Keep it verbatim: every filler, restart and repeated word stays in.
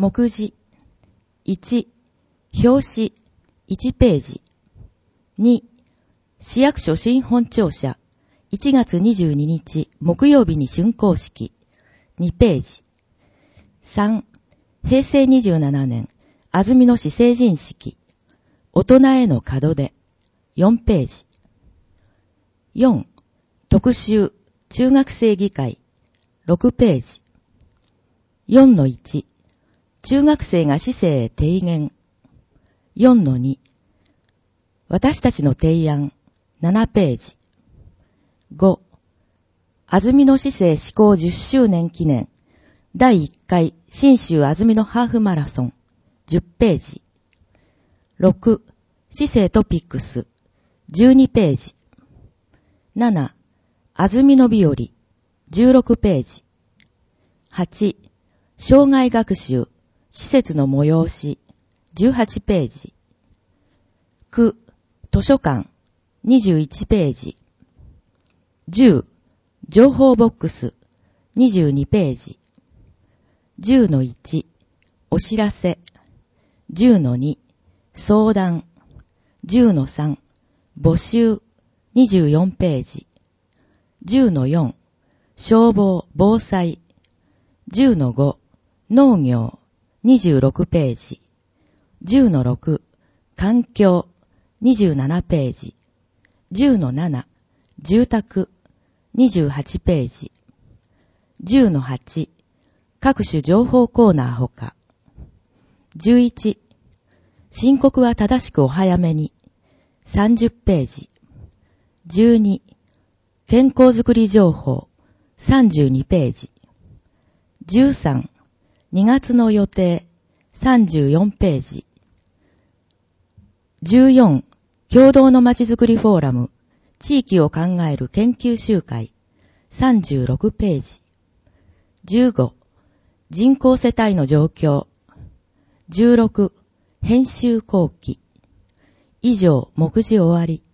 目次。いち、表紙、いちページ。に、市役所新本庁舎、いちがつにじゅうににち木曜日に竣工式、にページ。さん、平成にじゅうななねん、安曇野市成人式、大人への門出、よんページ。よん、特集、中学生議会、ろくページ。よんのいち、中学生が市政へ提言、よんのに、私たちの提案、ななページ。ご、安曇野市政施行じゅっしゅうねん記念、だいいっかい信州安曇野ハーフマラソン、じゅっページ。ろく、市政トピックス、じゅうにページ。なな、安曇野日和、じゅうろくページ。はち、障害学習、施設の催し、じゅうはちページ。きゅう、図書館、にじゅういちページ。じゅう、情報ボックス、にじゅうにページ。じゅうのいち、お知らせ。じゅうのに、相談。じゅうのさん、募集、にじゅうよんページ。じゅうのよん、消防、防災。じゅうのご、農業、にじゅうろくページ。じゅうのろく、環境、にじゅうななページ。じゅうのなな、住宅、にじゅうはちページ。じゅうのはち、各種情報コーナーほか。じゅういち、申告は正しくお早めに、さんじゅっページ。じゅうに、健康づくり情報、さんじゅうにページ。じゅうさん、にがつの予定、さんじゅうよんページ。じゅうよん、共同のまちづくりフォーラム、地域を考える研究集会、さんじゅうろくページ。じゅうご、人口世帯の状況。じゅうろく、編集後期。以上、目次終わり。